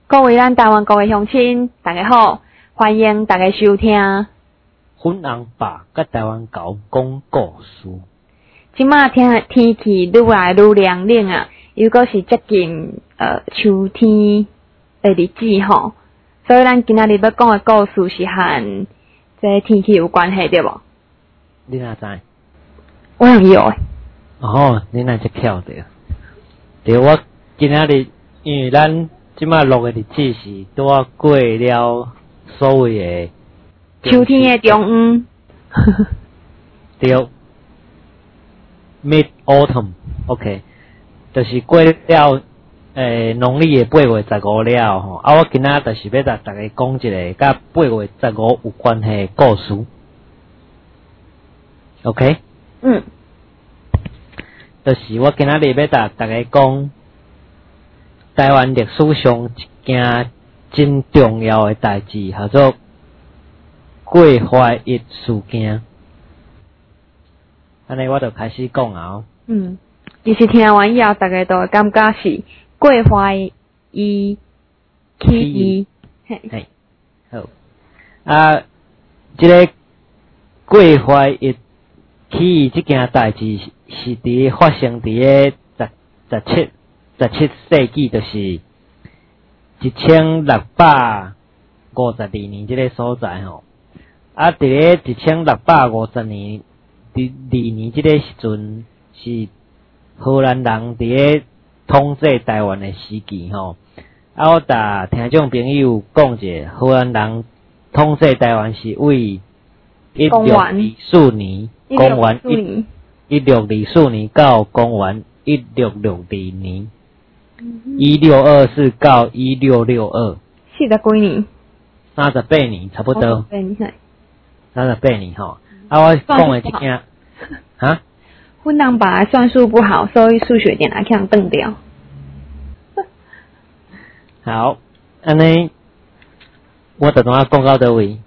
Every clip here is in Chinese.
各位咱台湾各位乡亲，大家好，欢迎大家收听粉红爸甲台湾狗讲故事。 即马天气愈来愈凉冷啊，又搁是接近秋天的日子吼，所以咱今仔日要讲的故事是和这天气有关系对无？ 你哪知？ 我用有诶。 哦，你哪只巧着？对，我今仔日因为咱即马录的日子是拄过了所谓的秋天的中午。 对 ，Mid Autumn，OK， 就是过了农历的8月15了吼。啊，我今仔就是要甲大家讲一个甲8月15有关系的故事。OK。就是我今仔日要甲大家讲台湾历史上一件真重要的代志，叫做过华裔事件。安尼我就开始讲啊。 其实听完以后，大家都会感觉是过华裔起义。 嘿，好。啊，这个过华裔起义这件代志是伫发生伫个17世纪，就是1652年这个所在吼。啊，伫个1652年2年这个时阵是荷兰人伫个统治台湾的时期吼。啊，我甲听众朋友讲者，荷兰人统治台湾是为1624年，公元1624年到公元1662年，1624到1662，40 几年 ，38年差不多，38年吼。啊，我讲的这件，哈？ 阮人爸算数不好，所以数学点来强断掉。 好，安尼，我就当讲到倒位。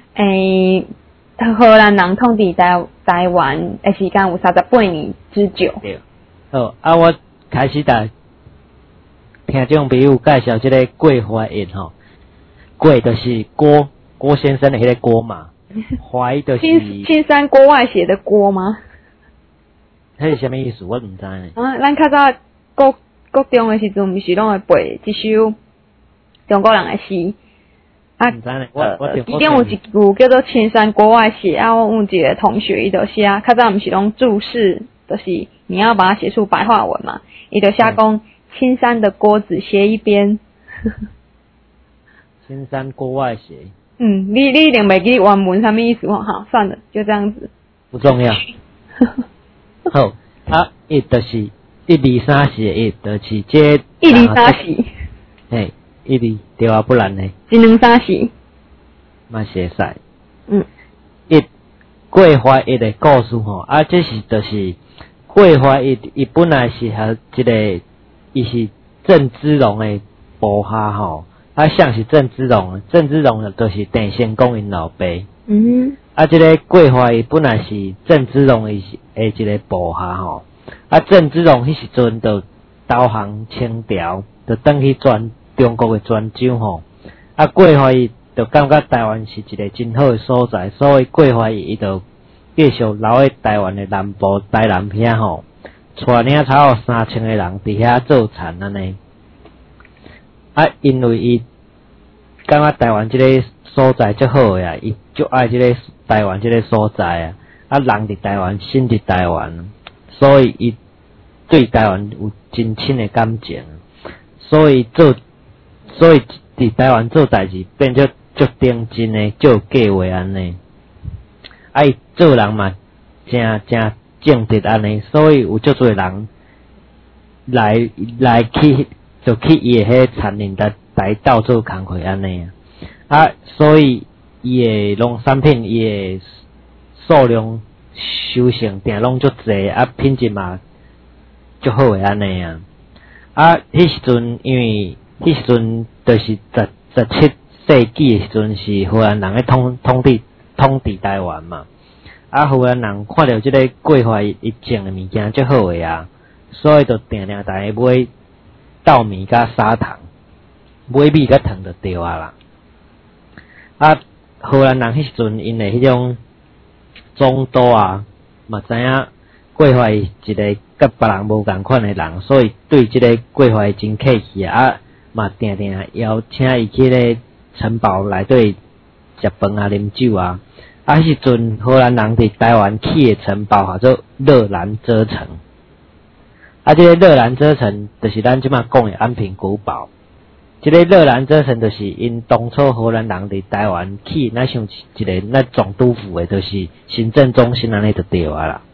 荷兰人统治台湾的时间有38年之久。 对。好，啊，我开始甲听众朋友介绍这个过华裔吼。过就是郭先生的迄个郭嘛，华裔就是青山郭外写的郭吗？ 迄是啥物意思？我唔知呢。 咱较早国中的时阵，毋是拢会背一首中国人的诗。 唔知呢，我其中有一句叫做青山郭外写啊，我有一个同学伊就写，较早毋是拢注释，就是你要把它写出白话文嘛，伊就写讲青山的郭子写一边。 青山郭外写。 你一定袂记原文啥物意思吼？好，算了，就这样子。 不重要。好，啊，伊就是123是伊，就是这 123是。 嘿，1对啊，不然呢 123是。 嘛是会使。伊过华裔的故事吼，啊，这是就是过华裔，伊本来是和一个，伊是郑芝龙的部下吼。啊，像是郑芝龙就是郑成功因老爸。啊，这个过华裔本来是郑芝龙的一个部下吼。啊，郑芝龙迄时阵就投降清朝，就转去中国的泉州吼。啊，过华裔就感觉台湾是一个真好的所在，所以过华裔伊就继续留喺台湾的南部台南遐吼，带领差不多3000个人伫遐做田安尼。啊，因为伊感觉台湾这个所在足好诶啊，伊足爱这个台湾这个所在啊，啊人伫台湾，心伫台湾，所以伊对台湾有真深诶感情，所以伫台湾做代志变作足认真诶，足有计划安尼。啊，伊做人嘛，真正直安尼，所以有足多人来去。就去伊诶迄田林来斗做工课安尼啊，所以伊诶农产品伊诶数量收成定拢足济，啊品质嘛足好诶安尼啊。啊，迄时阵因为迄时阵就是17世纪诶时阵是荷兰人咧统治台湾嘛。啊，荷兰人看到即个过华伊种诶物件足好诶啊，所以就定大家买稻米甲砂糖， 买米甲糖就对啊啦。啊，荷兰人迄时阵因诶迄种总督啊，嘛知影桂花一个甲别人无共款诶人，所以对即个桂花真客气啊，嘛定定邀请伊去咧城堡内底食饭啊、啉酒啊。啊，迄时阵荷兰人伫台湾起诶城堡叫做热兰遮城。啊，即个热兰遮城就是咱即马讲诶安平古堡。即个热兰遮城就是因当初荷兰人伫台湾起，那像一个那总督府诶，就是行政中心安尼就对啊啦。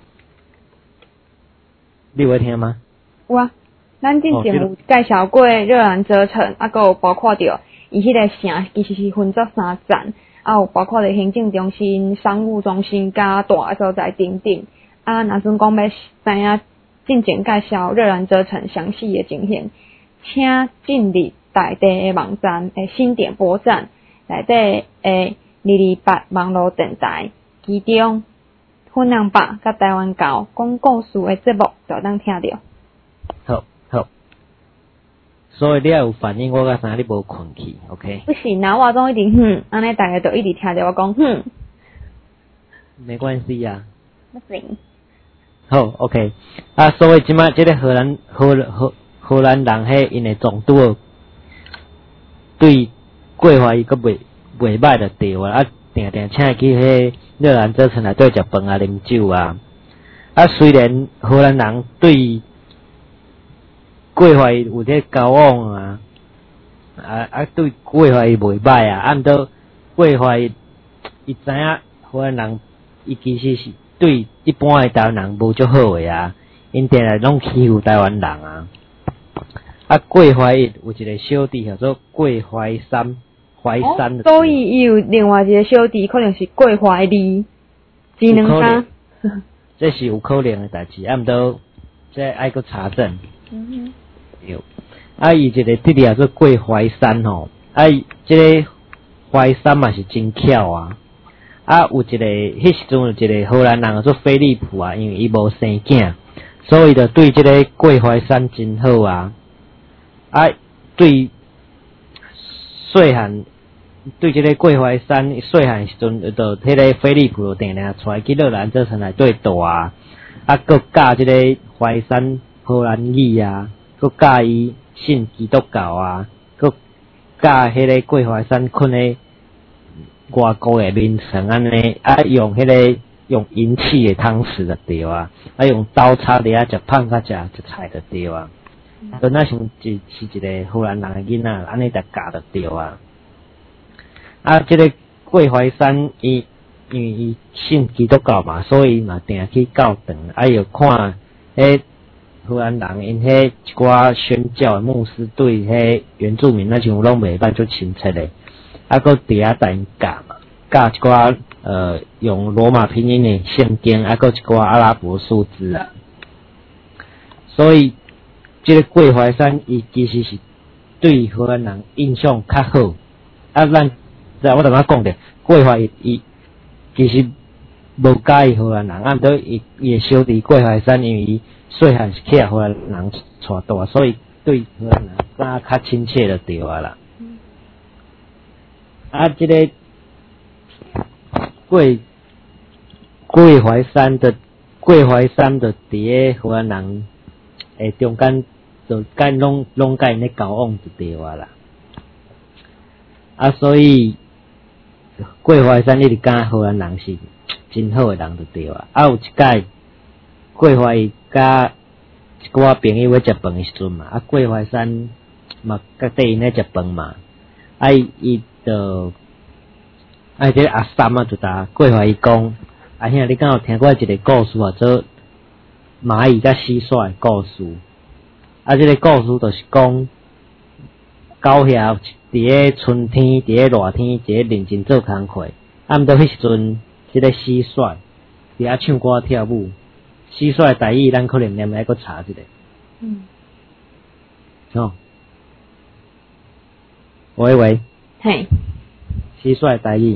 你有听吗？ 有啊，咱之前有介绍过热兰遮城，啊，佮有包括着伊迄个城其实是分作3站，啊，有包括着行政中心、商务中心甲大诶所在等等。啊，若阵讲要知影进前介绍热兰遮城详细诶情形，请进入在地诶网站诶新点播站内底诶228网络电台，其中芬兰爸甲台湾教讲故事诶节目就当听着。 好，所以你也有反应，我甲啥你无困去 ，OK？ 不行啊，我总一直安尼大家就一直听着我讲没关系啊。 不行。 好 ，OK。啊，所以即摆即个荷兰人迄因诶总督对桂花伊个袂歹就对啊，定定请伊去迄热兰遮城内底食饭啊、啉酒啊。啊，虽然荷兰人对桂花有这交往啊，对桂花伊袂歹啊，毋过桂花伊知影荷兰人伊其实是对一般诶台湾人无足好诶啊，因定来拢欺负台湾人啊。啊，桂花伊有一个小弟叫做桂怀山，怀山的。 所以伊有另外一个小弟，可能是桂怀利，智能家。 这是有可能诶代志，毋过这爱搁查证。对。啊，伊一个弟弟叫做桂怀山吼，啊，这个怀山嘛是真巧啊。啊，有一个迄时阵有一个荷兰人叫做菲利普啊，因为伊无生囝，所以就对这个桂怀山真好啊。啊，对细汉对这个桂怀山细汉时阵，就迄个菲利普就定定出来去热兰遮城内底住啊，啊，佮教这个怀山荷兰语啊，佮教伊信基督教啊，佮教迄个桂怀山困咧外国诶名城安尼，啊，用迄个用银器诶汤匙就对啊，啊，用刀叉咧啊，食饭甲食菜就对啊。就那像是一个荷兰人诶囡仔，安尼就教就对啊。啊，这个桂怀山因为伊信基督教嘛，所以嘛定去教堂，啊，又看迄荷兰人因迄一寡宣教诶牧师对迄原住民那像拢袂歹，足亲切诶。啊，佮伫遐带因教嘛，教一寡用罗马拼音诶圣经，啊，佮一寡阿拉伯数字啊，所以。这个桂怀山，伊其实是对荷兰人印象较好。啊，我头仔讲的，桂怀伊其实无介意荷兰人，啊，毋过伊诶小弟桂怀山，因为伊细汉是去荷兰人带大，所以对荷兰人较亲切就对啊啦。啊，这个桂怀山的伫咧荷兰人。中间就甲拢甲因咧交往就对啊啦，啊，所以桂怀山一直讲荷兰人是真好诶人就对啊。啊，有一届桂怀伊甲一寡朋友要食饭诶时阵嘛，啊，桂怀山嘛甲缀因咧食饭嘛，啊，伊就这个阿三啊就甲桂怀伊讲，阿兄你敢有听过一个故事啊？做蚂蚁甲蟋蟀诶故事，啊，这个故事就是讲，狗遐伫个春天，伫个热天，一个认真做工课，啊，毋过迄时阵，这个蟋蟀伫遐唱歌跳舞，蟋蟀台语咱可能念来个查一下。哦，喂。 嘿。 蟋蟀台语。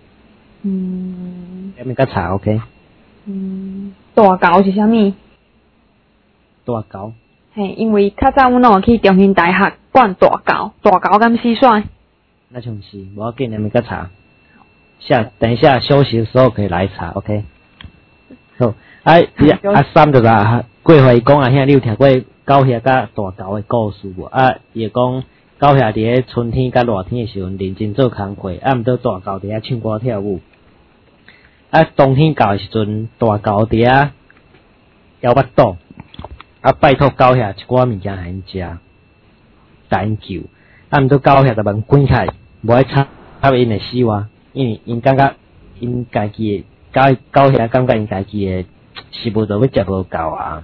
念个查 OK。 大狗是啥物？ 大狗。 嘿，因为较早阮有去中兴大学灌大狗敢蟋蟀？ 那就是，无要紧，你们个查。等一下休息的时候可以来查 ，OK？ 好，阿三就是过回讲啊，遐你有听过狗遐甲大狗的故事无？伊讲狗遐伫咧春天甲热天的时阵认真做工课，毋过大狗伫遐唱歌跳舞。冬天到的时阵，大狗伫遐摇巴肚，拜托狗遐一寡物件互因食，甲因救。毋过狗遐就问滚开，无爱插因的死活，因为因感觉因家己的狗遐感觉因家己的食物都要食无够啊！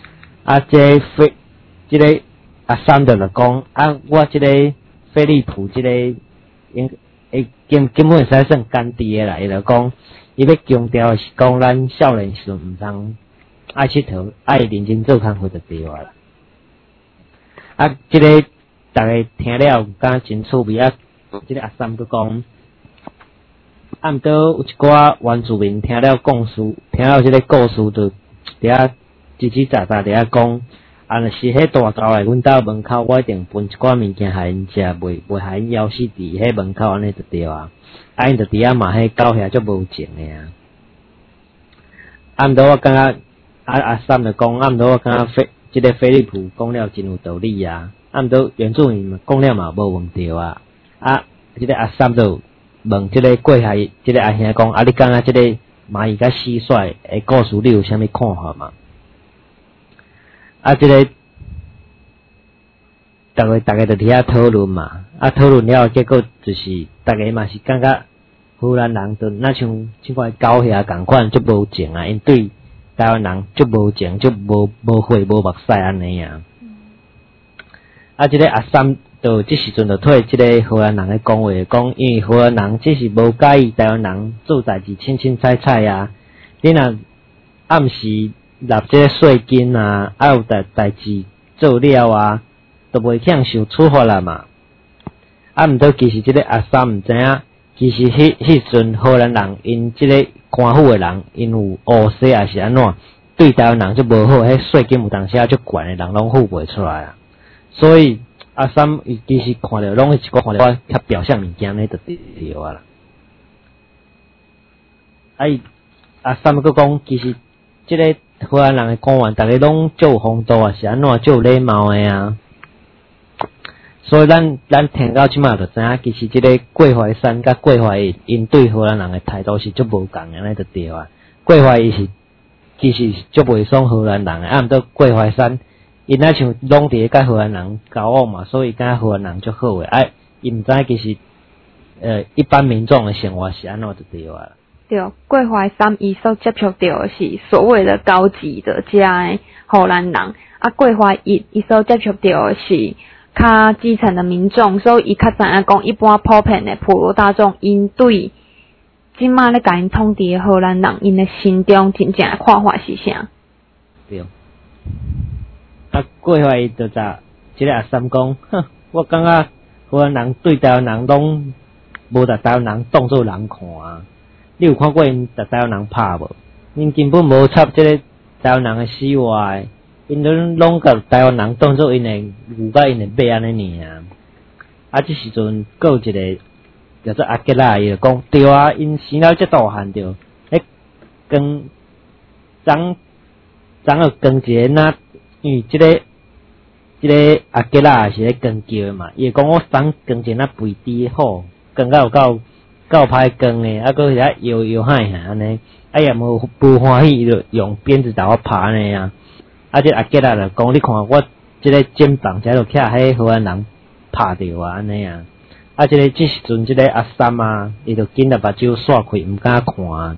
这个阿三就讲我这个飞利浦这个根本会使算干爹的啦，伊就讲伊要强调的是讲咱少年时阵毋通爱佚佗，爱认真做工课就对啊啦。这个大家听了感觉真趣味啊！这个阿三佫讲，毋过有一寡原住民听了故事，听了这个故事就伫遐叽叽喳喳伫遐讲，若是迄大狗来阮兜门口，我一定分一寡物件互因食，袂互因枵死伫迄门口安尼就对啊。因就伫遐骂迄狗遐足无情的啊。毋过我感觉阿三就讲，毋过我感觉这个飞利浦讲了真有道理啊。毋过原住民讲了嘛无问题啊。这个阿三就问这个过海这个阿兄讲，你感觉这个蚂蚁甲蟋蟀的故事你有啥物看法嘛？这个大家就伫遐讨论嘛。讨论了结果就是大家嘛是感觉荷兰人就那像即款狗遐共款足无情啊，因对台湾人足无情，足无血无目屎安尼啊。这个阿三就即时阵就替即个荷兰人咧讲话，讲因为荷兰人只是无介意台湾人做代志清清彩彩啊，你若暗时纳即个税金啊，有代志做了啊，都袂向受处罚啦嘛。毋过其实即个阿三毋知影，其实迄阵荷兰人因即个官府诶人，因有乌西也是安怎，对台湾人就无好，迄税金有当时足悬诶，人拢付袂出来啊。所以阿三伊其实看着拢是一个看着我较表象物件咧，就对啊啦。阿三佫讲，其实即个荷兰人诶官员，逐个拢足有风度啊，是安怎足有礼貌诶啊。所以咱听到即马就知影，其实即个桂怀山甲桂怀因对荷兰人诶态度是足无共安尼就对啊。桂怀伊是其实足袂爽荷兰人诶，毋过桂怀山因像拢伫甲荷兰人交往嘛，所以感觉荷兰人足好诶。伊毋知其实一般民众诶生活是安怎就对啊。 对，桂怀山伊所接触到是所谓的高级的遮诶荷兰人，桂怀伊所接触到是较基层的民众，所以伊较知影讲一般普遍的普罗大众，因对即马咧甲因统治的荷兰人，因的心中真正的看法是啥？ 对。过怀伊就即个阿三讲，我感觉荷兰人对台湾人拢无甲台湾人当作人看啊。你有看过因甲台湾人拍无？因根本无插即个台湾人的死活，因拢甲台湾人当作因的牛甲因的马安尼尔。即时阵还有一个叫做阿吉拉，伊就讲对啊，因生了遮大汉着，光有光一个那，因为即个阿吉拉是咧光叫的嘛，伊讲我光一个那肥猪好，光到有够歹光诶，搁遐摇嗨安尼，也无欢喜就用鞭子甲我拍安尼啊。这阿吉拉就讲，你看我即个肩膀遮就徛迄荷兰人拍着啊安尼啊。即时阵即个阿三啊，伊就紧把目睭煞开，毋敢看。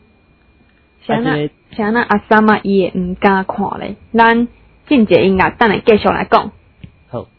像那阿三啊，伊会毋敢看咧。咱进一个音乐，等下继续来讲。 好。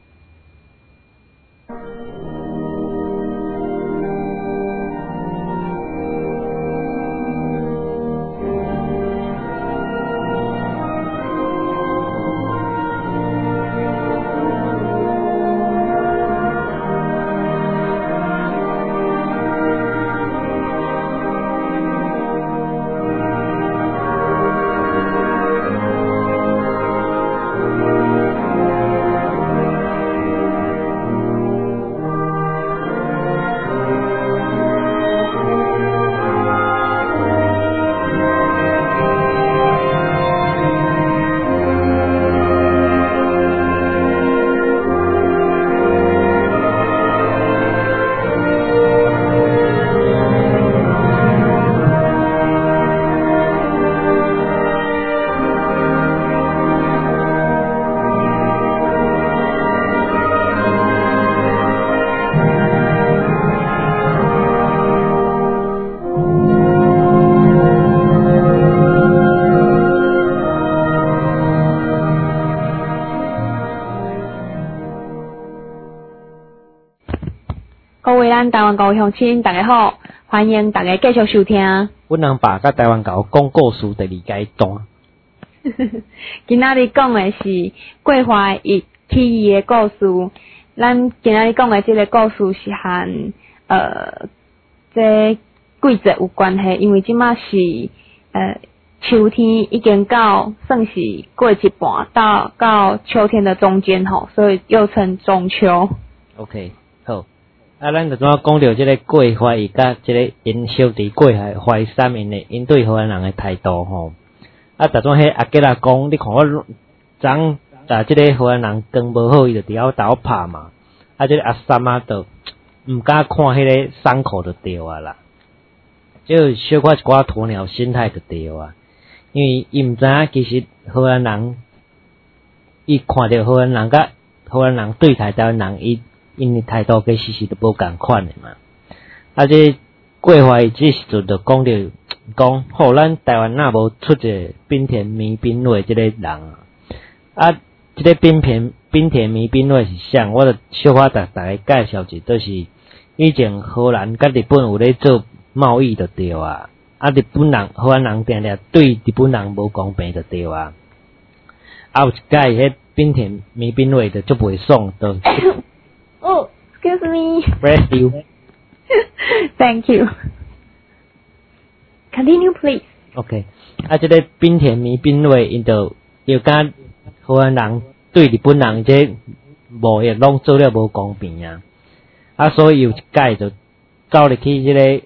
各位咱台湾高乡亲，大家好，欢迎大家继续收听。 阮人爸甲台湾狗讲故事第2阶段。 今仔日讲的是桂花一起义的故事。咱今仔日讲的这个故事是和这季节有关系，因为即马是秋天已经算是过一半，到秋天的中间吼，所以又称中秋。 OK， 好。咱就怎讲到这个桂花伊甲这个因小弟桂花三因的因对荷兰人的态度吼。就怎迄阿吉拉讲，你看我这个荷兰人光无好，伊就伫倒拍嘛。这个阿三就毋敢看迄个伤口就对啊啦。就小可一寡鸵鸟心态就对啊。因为伊毋知影其实荷兰人，伊看到荷兰人甲荷兰人对待台湾人，因的态度其实都无共款的嘛。这桂花伊这时阵就讲好，咱台湾若无出一个滨田弥兵卫这个人这个滨田弥兵卫是啥？我就小可大家介绍一下，就是以前荷兰甲日本有咧做贸易就对啊。日本人荷兰人定定对日本人无公平就对啊。有一届迄滨田弥兵卫就足袂爽，就 Oh, excuse me. Bless you. Thank you. Continue, please. OK. 这个滨田弥兵卫因就甲荷兰人对日本人这贸易拢做了无公平啊。所以有一届就走入去这个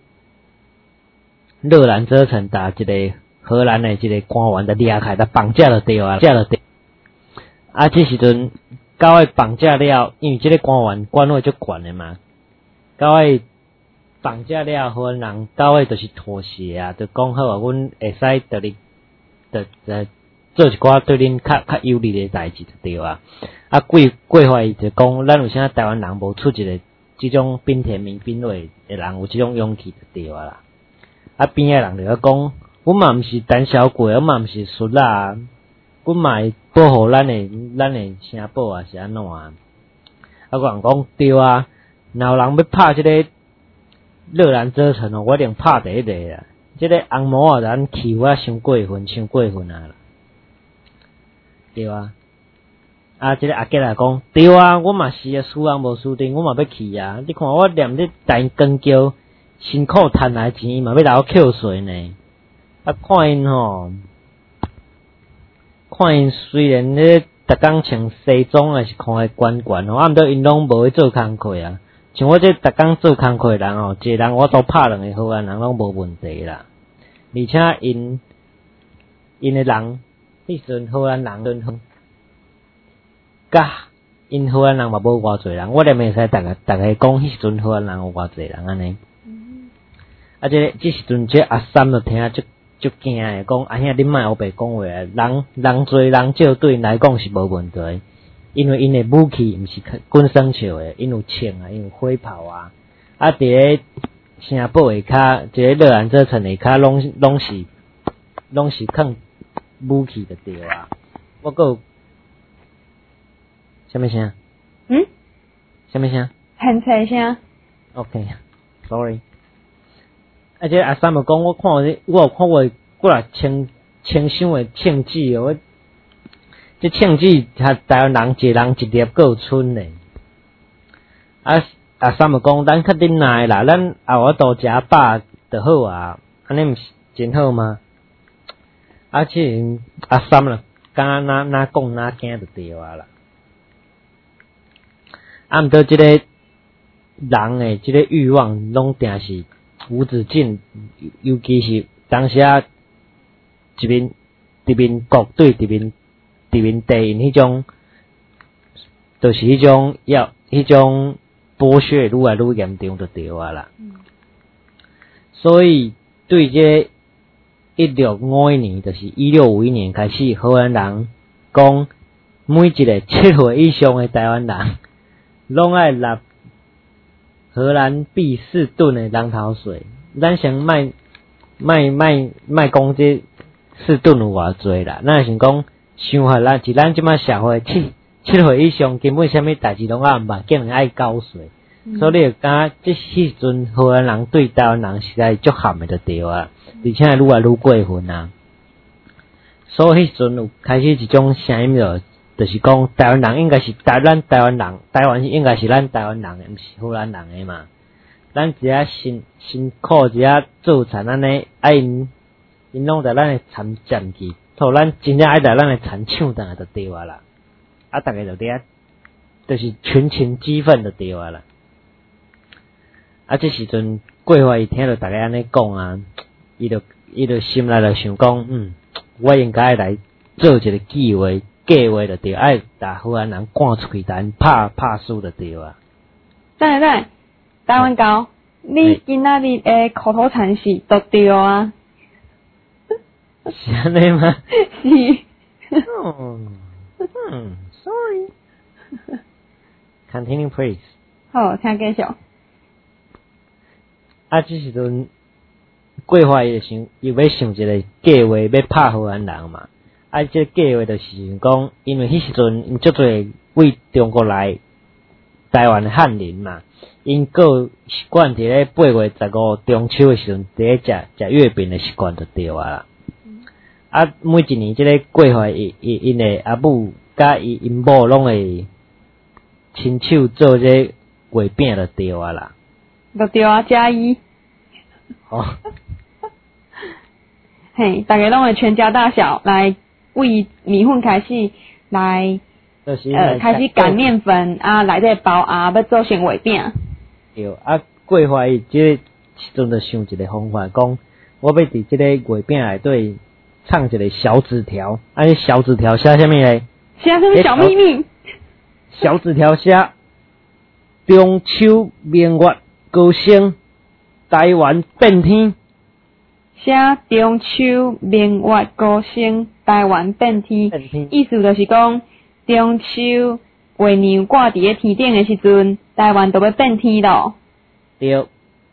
热兰遮城，把这个荷兰的这个官员的掠开，绑架了对啊，这时阵到尾绑架了，因为这个官员官位足悬的嘛，到尾绑架了荷兰人，到尾就是妥协啊，就讲好啊，阮会使得你做一寡对恁较有利的代志就对啊。桂花伊就讲，咱有啥台湾人无出一个这种滨田弥兵卫的人有这种勇气就对啊啦。边仔人就讲，阮嘛毋是胆小鬼，阮嘛毋是输啦，阮嘛会保护咱的城堡啊，是安怎啊？有人讲对啊，若有人要拍这个热兰遮城哦，我一定拍第一个啦。这个红毛仔咱欺负啊，伤过分啊啦，对啊。这个阿吉来讲，对啊，我嘛是啊，输人无输阵，我嘛要去啊。你看我念咧大光桥辛苦赚来钱，嘛要来我扣税呢。看因虽然咧逐工穿西装，也是看会悬悬哦，毋过因拢无去做工课啊。像我这逐工做工课的人哦，一个人我都拍2个荷兰人拢无问题啦。而且因的人，迄时阵荷兰人甲因荷兰人嘛无偌侪人，我连袂使大家讲，迄时阵荷兰人有偌侪人安尼。这时阵这阿三就听足惊诶，讲阿兄恁莫黑白讲话啊，人多人少对因来讲是无问题，因为因诶武器毋是滚生笑诶，因有枪啊，因有火炮啊，伫咧城堡下骹，一个热兰遮城下骹拢是放武器就对啊。我还有什么声？什么声？ 很菜声。 OK，sorry。这阿三就讲，我有看过过来清香的枪枝哦，这枪枝台湾人一人一粒，还有剩呢。阿三就讲，咱较忍耐啦，咱后仔多食饱就好啊，安尼毋是真好吗？这阿三啦，敢哪讲哪惊就对啊啦。毋过这个人诶，这个欲望拢定是无止境，尤其是当时一面国对一面地，因迄种，就是迄种剥削愈来愈严重就对啊啦。所以对这1651年，就是1651年开始，荷兰人讲每一个7岁以上的台湾人，拢爱纳荷兰币4吨的人头税。咱先卖讲这4吨有偌济啦，咱先讲想法咱即马社会7岁以上根本啥物代志拢毋捌，竟然爱交税， 所以你就感觉即迄阵荷兰人对台湾人实在足含的就对啊，而且愈来愈过分啊。所以迄阵有开始一种声音就是讲台湾人应该是台湾人，台湾是应该是咱台湾人的，毋是荷兰人的嘛。咱只啊辛苦只啊做田安尼，因拢在咱的田占去，互咱真正爱在咱的田抢倒来就对啊啦。啊，逐个就伫就是群情激愤就对啊啦。啊，这时阵桂花伊听到逐个安尼讲啊，伊就心内就想讲，我应该来做一个计划就对，爱把荷兰人赶出去，但拍输就对啊。 等下，台湾高，你今仔日的口头禅是都对啊？ 是安尼吗？ 是。 Sorry. Continue, please. 好，请继续。 啊，这时阵桂花伊要想一个计划，要拍荷兰人嘛。啊，这计划就是讲，因为迄时阵因足侪为中国来台湾的汉人嘛，因个习惯伫咧8月15中秋的时阵，伫咧食月饼的习惯就对啊啦。啊，每一年即个桂花因的阿母甲因某拢会亲手做这月饼就对啊啦。 就对啊，加一。 哦。 嘿，大家拢会全家大小来为米粉开始来，开始擀面粉啊，来这包啊，要做成月饼。 对啊，桂花伊即个时阵就想一个方法，讲我要伫即个月饼内底唱一个小纸条，啊，小纸条写啥物咧？ 写什么小秘密？ 小纸条写中秋明月高升，台湾变天。 写中秋明月高升，台湾变天。意思就是讲，中秋月亮挂伫咧天顶的时阵，台湾都要变天咯。 对。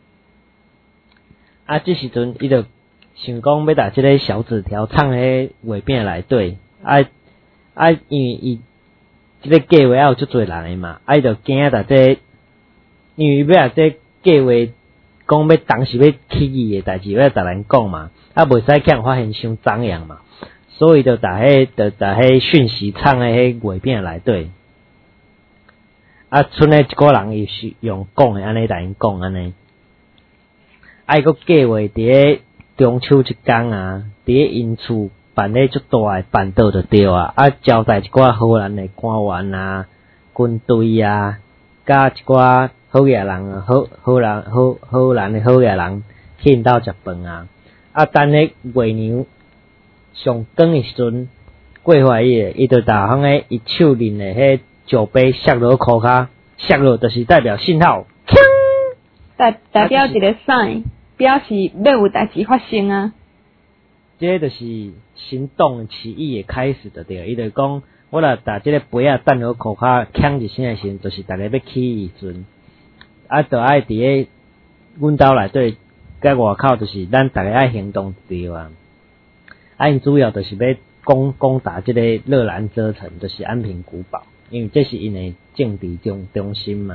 啊，这时阵伊就想讲要把即个小纸条藏喺月饼内底，因为伊即个计划有足侪人诶嘛，伊就惊大这，因为要这计划讲要当时要起义诶代志，要逐人讲嘛，啊袂使叫人发现伤张扬嘛，所以就把迄讯息藏喺迄月饼内底。啊，剩诶一个人伊是用讲诶安尼来讲安尼。啊，伊个计划伫咧中秋一天啊，伫咧因厝办咧足大诶办桌就对啊，啊招待一寡荷兰诶官员啊、军队啊，甲一寡好野人啊、荷兰诶好野人去因兜食饭啊。啊，等咧月娘上光诶时阵，桂花伊就打方诶伊手拎诶迄酒杯摔落裤骹，摔落就是代表信号， 代表一个sign，表示要有代志发生啊。 这就是行动起义的开始的对，伊就讲，我若把这个杯啊等落裤骹，呛一声的时阵，就是大家要起义时阵，啊，就爱伫咧阮兜内底，甲外口就是咱大家爱行动对啊。啊，因主要就是要攻打这个热兰遮城，就是安平古堡，因为这是因的政治中心嘛。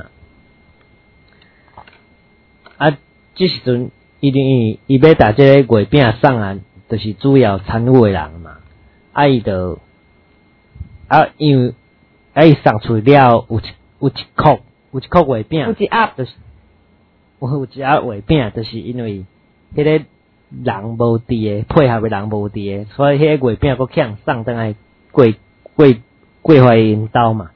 啊，这时阵伊要把这个月饼送啊，就是主要参与的人嘛。啊，伊就因为伊送出了有一箍月饼， 有一盒， 就是有一盒月饼，就是因为迄个人无伫诶，配合的人无伫诶，所以迄个月饼佫强送倒来桂花因兜嘛。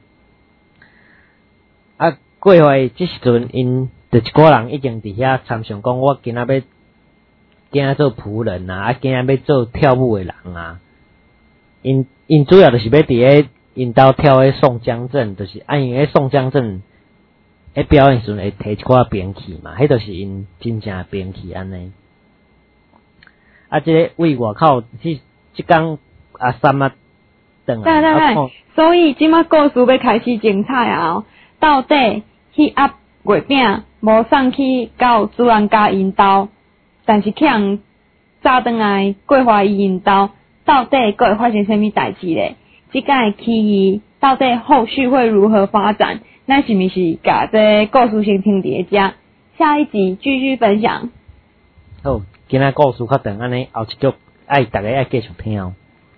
啊，桂花这时阵因就一个人已经伫遐参详讲，我今仔要做仆人啊，啊今仔要做跳舞的人啊。因主要就是要伫咧因兜跳迄宋江镇，就是因迄宋江镇迄表演时阵会摕一寡兵器嘛，迄就是因真正兵器安尼。啊，这个为外口即天阿三啊转来。 所以即马故事要开始精彩啊！到底迄盒月饼无送去到主人家因兜，但是去人炸转来桂花伊因兜，到底佫会发生什么代志咧？即个起义到底后续会如何发展？ 咱是毋是甲这故事先听伫遮，下一集继续分享。 好，今仔故事较长，安尼后一集爱大家爱继续听哦。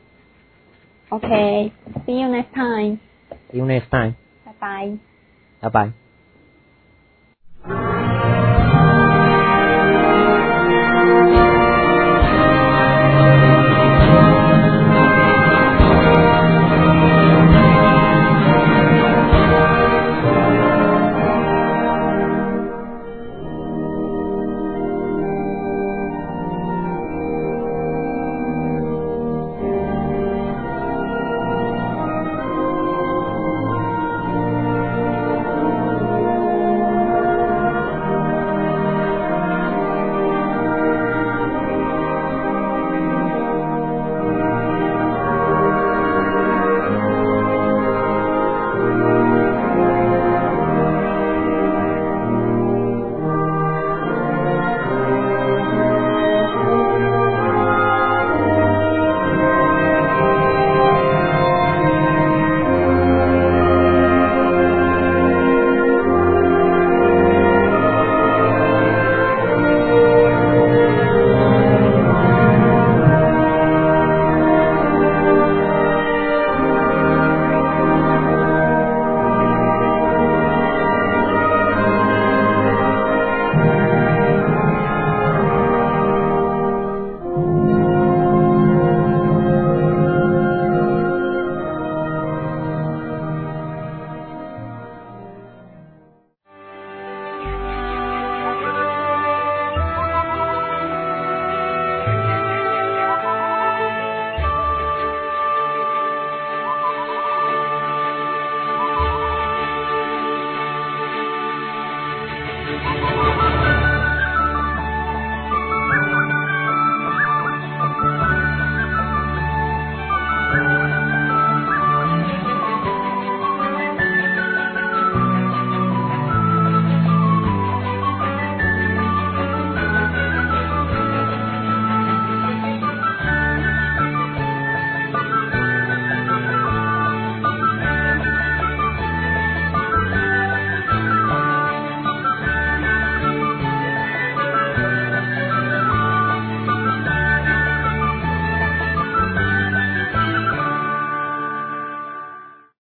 Okay, see you next time. See you next time. Bye bye. Bye bye.